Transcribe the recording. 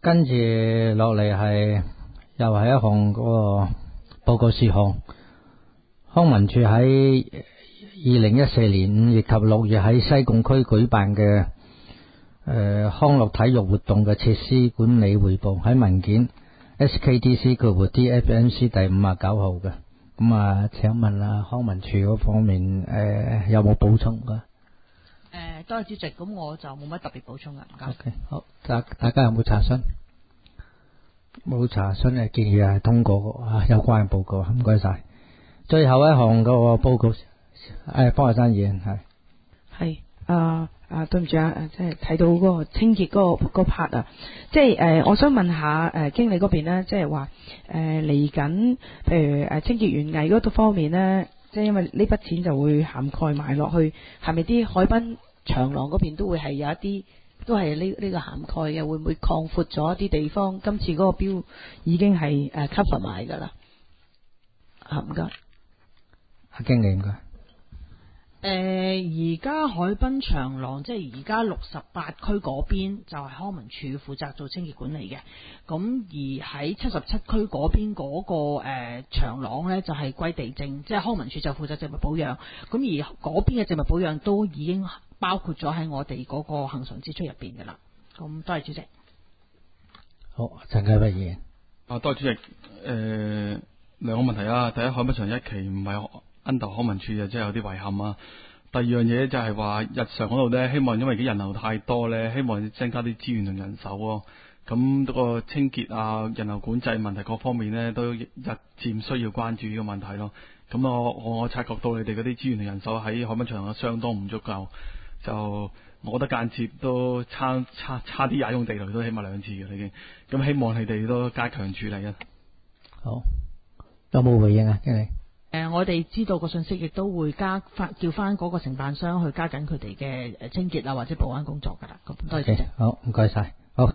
跟住落嚟又係一項嗰個報告事項。康文署喺2014年5月及6月喺西貢區舉辦嘅康樂體育活動嘅設施管理匯報，喺文件 SKDC/DFMC 第59號嘅。咁啊，請問康文署嗰方面有冇補充噶？ 多謝主席，咁我就冇乜特別補充噶，唔該。 Okay, 好，大家有冇查詢？冇查詢嘅建議係通過有關嘅報告，唔該晒。最後一項嗰個報告，方學生議員係對唔住即係睇到嗰個清潔嗰 part 啊，即係我想問下經理嗰邊咧，即係話嚟緊，譬如清潔園藝嗰度方面咧，即係因為呢筆錢就會涵蓋埋落去，係咪啲海濱長廊嗰邊都會係有一啲都係呢個涵蓋嘅？會唔會擴闊咗一啲地方？今次嗰個標已經係cover 埋㗎啦。唔該， 阿經理唔該。 而家海濱長廊，即係而家68區嗰邊就係康文署負責做清潔管理嘅。咁而喺77區嗰邊嗰個長廊呢，就係歸地政，即係康文署就負責植物保養。咁而嗰邊嘅植物保養都已經包括咗喺我哋嗰個恆常支出入邊嘅啦。咁多謝主席。 好，陳啟輝議員。 多謝主席。兩個問題啦。第一，海濱長一期唔係under康文署就真係有啲遺憾啊。第二樣嘢就係話日常嗰度呢，希望因為啲人流太多呢，希望增加啲資源同人手咯。咁嗰個清潔啊、人流管制問題各方面呢，都日漸需要關注呢個問題咯。咁我察覺到你哋嗰啲資源同人手喺海濱長相當唔足夠，就我覺得間接都差啲踩用地雷都起碼2次嘅已經。咁希望你哋都加強處理啊。 好，有冇回應啊，經理？ 我哋知道個信息，亦都會叫翻嗰個承辦商去加緊佢哋嘅清潔啊或者保安工作噶啦。咁多謝。 好，唔該晒。